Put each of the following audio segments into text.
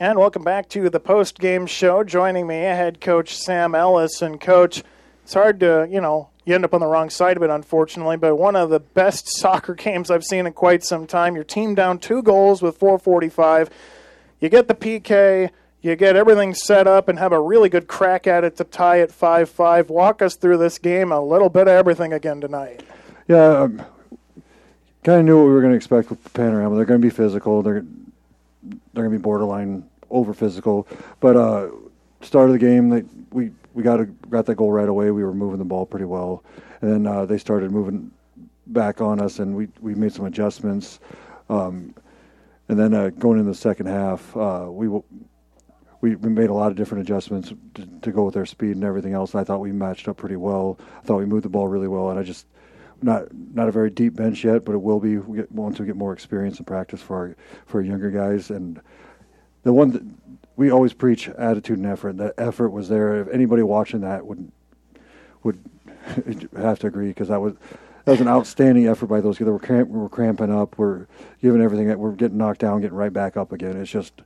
And welcome back to the post-game show. Joining me, head coach Sam Ellis. And, Coach, it's hard to, you end up on the wrong side of it, unfortunately, but one of the best soccer games I've seen in quite some time. Your team down 2 goals with 4:45. You get the PK, you get everything set up, and have a really good crack at it to tie it 5-5. Walk us through this game, a little bit of everything again tonight. Yeah, kind of knew what we were going to expect with Panorama. They're going to be physical. They're going to be borderline over physical. But start of the game, we got that goal right away. We were moving the ball pretty well. And then they started moving back on us, and we made some adjustments. And then going into the second half, we made a lot of different adjustments to go with their speed and everything else. And I thought we matched up pretty well. I thought we moved the ball really well. And I just not a very deep bench yet, but it will be once we get more experience and practice for our younger guys. And the one that we always preach, attitude and effort. That effort was there. If anybody watching that would have to agree, because that was an outstanding effort by those kids. We're cramping up. We're giving everything. We're getting knocked down, getting right back up again. It's just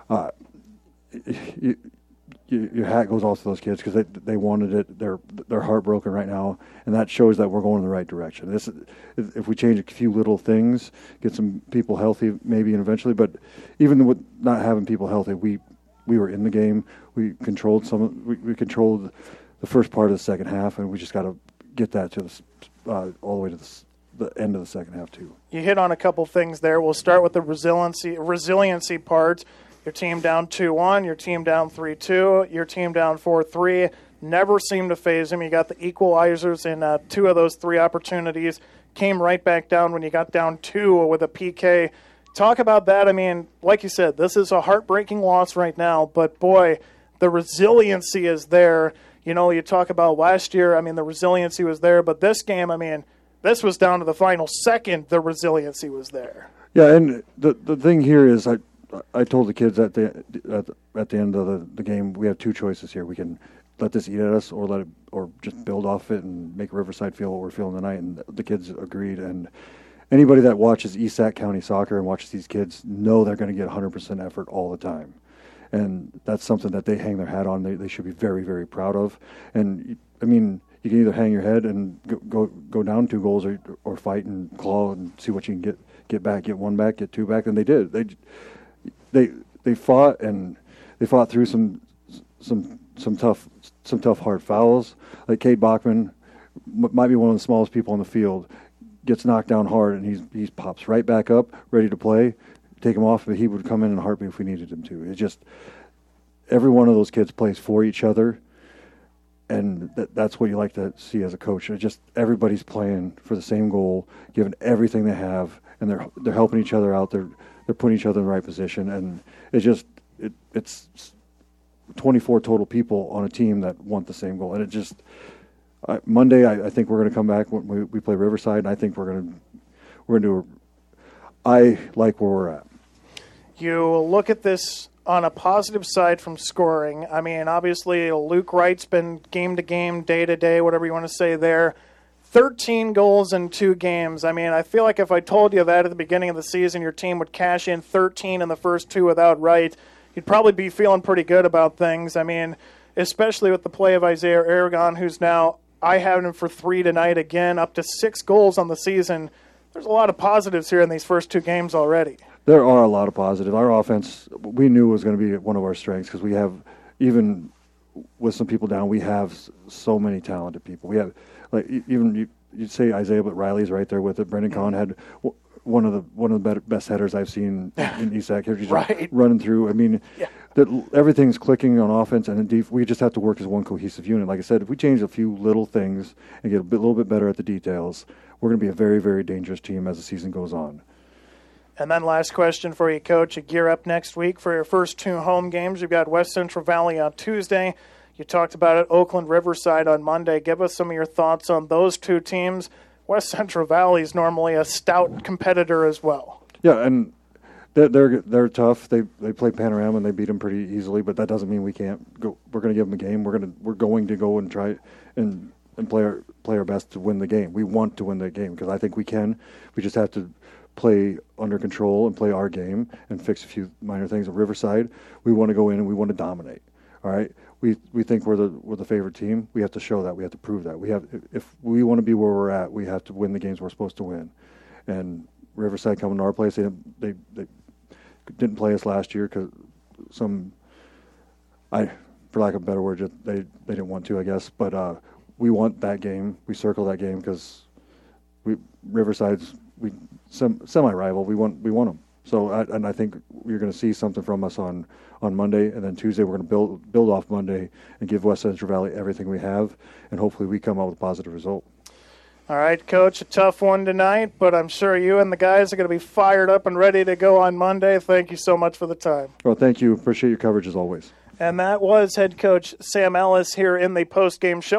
your hat goes off to those kids because they wanted it. They're heartbroken right now, and that shows that we're going in the right direction. If we change a few little things, get some people healthy maybe and eventually, but even with not having people healthy, we were in the game. We controlled we controlled the first part of the second half, and we just got to get that to all the way to the end of the second half too. You hit on a couple things there. We'll start with the resiliency part. Your team down 2-1, your team down 3-2, your team down 4-3. Never seemed to phase him. You got the equalizers in 2 of those 3 opportunities. Came right back down when you got down 2 with a PK. Talk about that. I mean, like you said, this is a heartbreaking loss right now, but boy, the resiliency is there. You talk about last year, the resiliency was there, but this game, this was down to the final second, the resiliency was there. Yeah, and the thing here is I told the kids at the end of the game, we have 2 choices here. We can let this eat at us, or just build off it and make Riverside feel what we're feeling tonight. And the kids agreed. And anybody that watches East Sac County soccer and watches these kids know they're going to get 100% effort all the time. And that's something that they hang their hat on. They should be very, very proud of. And you can either hang your head and go down 2 goals, or fight and claw and see what you can get back, get 1 back, get 2 back. And they did. They fought, and they fought through some tough hard fouls. Like Cade Bachman might be one of the smallest people on the field, gets knocked down hard, and he pops right back up, ready to play. Take him off, but he would come in a heartbeat if we needed him to. It's just every one of those kids plays for each other, and that's what you like to see as a coach. It's just everybody's playing for the same goal, giving everything they have, and they're helping each other out. They're putting each other in the right position, and it's 24 total people on a team that want the same goal. And Monday, I think we're going to come back when we play Riverside, and I think we're going to do. I like where we're at. You look at this on a positive side from scoring. Obviously, Luke Wright's been game to game, day to day, whatever you want to say there. 13 goals in 2 games. I feel like if I told you that at the beginning of the season, your team would cash in 13 in the first 2 without Wright, you'd probably be feeling pretty good about things. Especially with the play of Isaiah Aragon, who's now, I have him for 3 tonight again, up to 6 goals on the season. There's a lot of positives here in these first 2 games already. There are a lot of positives. Our offense, we knew was going to be one of our strengths, because we have, even with some people down, we have so many talented people. We have, you'd say Isaiah, but Riley's right there with it. Brendan Kahn had one of the best headers I've seen in East Sac. He's right. Running through. Everything's clicking on offense, and we just have to work as one cohesive unit. Like I said, if we change a few little things and get a little bit better at the details, we're going to be a very, very dangerous team as the season goes on. And then last question for you, Coach. You gear up next week for your first 2 home games. You've got West Central Valley on Tuesday. You talked about it, Oakland Riverside on Monday. Give us some of your thoughts on those 2 teams. West Central Valley is normally a stout competitor as well. Yeah, and they're tough. They play Panorama and they beat them pretty easily, but that doesn't mean we can't go. We're going to give them a game. We're going to go and try and play our best to win the game. We want to win the game because I think we can. We just have to play under control and play our game and fix a few minor things. At Riverside, we want to go in and we want to dominate. All right, we think we're the favorite team. We have to show that. We have to prove that. If we want to be where we're at, we have to win the games we're supposed to win. And Riverside coming to our place, they didn't play us last year because for lack of a better word, they didn't want to, I guess. But we want that game. We circle that game because Riverside's semi-rival. We want them. So I think you're going to see something from us on Monday, and then Tuesday we're going to build off Monday and give West Central Valley everything we have, and hopefully we come out with a positive result. All right, Coach, a tough one tonight, but I'm sure you and the guys are going to be fired up and ready to go on Monday. Thank you so much for the time. Well, thank you. Appreciate your coverage as always. And that was head coach Sam Ellis here in the post-game show.